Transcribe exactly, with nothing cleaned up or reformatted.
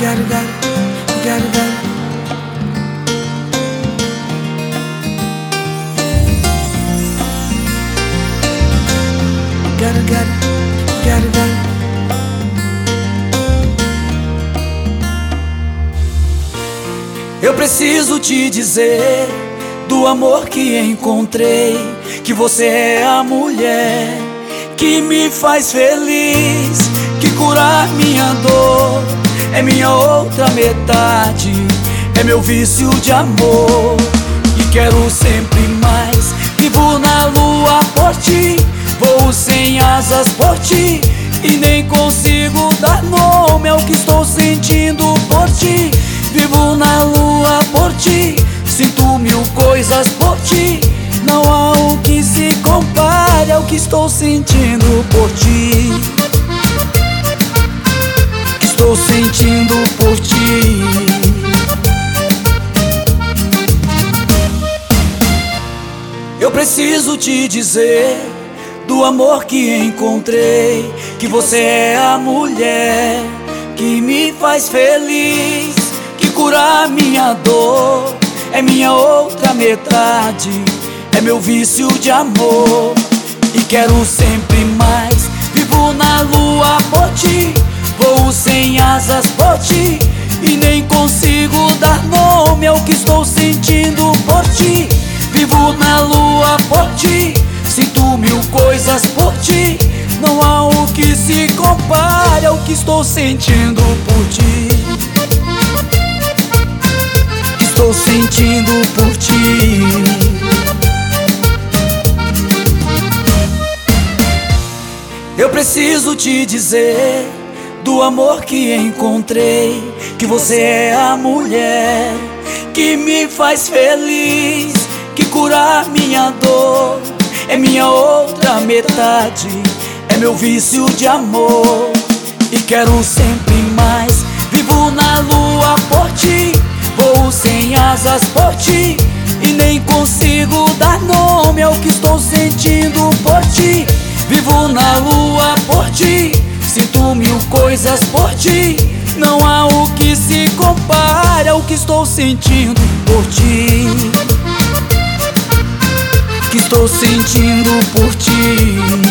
got it, got it, got it, got it. Got it, got it, got it, got it. Eu preciso te dizer do amor que encontrei, que você é a mulher que me faz feliz, que cura minha dor, é minha outra metade, é meu vício de amor. E quero sempre mais, vivo na lua por ti, voo sem asas por ti, e nem consigo dar nome ao que estou sentindo por ti. Vivo na lua por ti, sinto mil coisas por ti, não há o que se compare ao que estou sentindo por ti. Que estou sentindo por ti. Eu preciso te dizer do amor que encontrei, que você é a mulher que me faz feliz, que cura minha dor, é minha outra metade, é meu vício de amor. E quero sempre mais, vivo na lua por ti, voo sem asas por ti, e nem consigo dar nome ao que estou sentindo por ti. Vivo na lua por ti, sinto mil coisas por ti, não há o que se compare ao que estou sentindo por ti. Que estou sentindo por ti. Eu preciso te dizer do amor que encontrei, que você é a mulher que me faz feliz, que cura minha dor, é minha outra metade, é meu vício de amor. E quero sempre mais, vivo na lua por ti, voo sem asas por ti, e nem consigo dar nome ao que estou sentindo por ti. Vivo na lua por ti, sinto mil coisas por ti, não há o que se compare ao que estou sentindo por ti. Que estou sentindo por ti.